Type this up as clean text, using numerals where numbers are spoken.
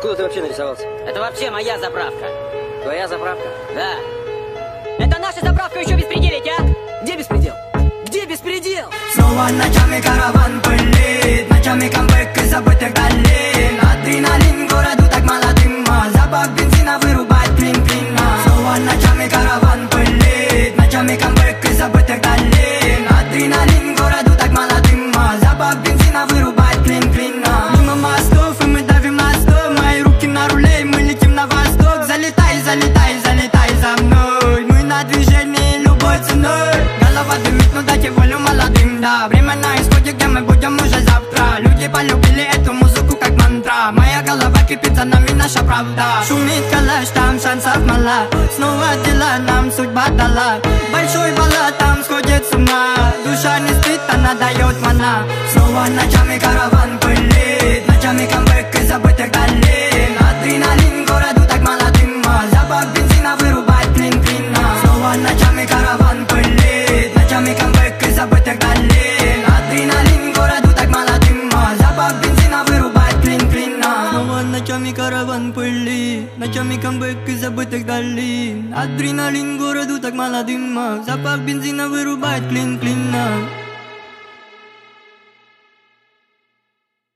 Откуда ты вообще нарисовался? Это вообще моя заправка. Твоя заправка? Да. Это наша заправка, еще беспределить, а? Где беспредел? Где беспредел? Снова ночами караван пылит, ночами камбэк из забытых долин. Адреналин городу так мало дыма, запах бензина вырубает клин-клина. Снова ночами караван пылит, ночами камбэк из забытых долин. Адреналин городу так мало дыма, запах бензина вырубает клин-клина. Мимо мостов и мы давим на стоп, мои руки на руле и мы летим на восток. Залетай, залетай, залетай за мной, мы на движении любой ценой. Голова дымит, но дайте волю молодым, да. Время на исходе, где мы будем уже завтра. Люди полюбили эту музыку как мантра. Моя голова кипит, за нами наша правда. Шумит калаш, там шансов мало. Снова дела нам судьба дала. Большой баллад там сходит с ума. Душа не спит, она дает мана. Снова ночами караван пылит, ночами камбэк из забытых долин. Адреналин городу так мало дыма, запах бензина вырубает клин-клина. Снова ночами караван пылит, ночами камбэк из забытых долин. Адреналин городу так мало дыма, запах бензина вырубает клин-клина. Снова ночами караван пылит, ночами камбэк из забытых долин. Адреналин городу так мало дыма, запах бензина вырубает клин-клина.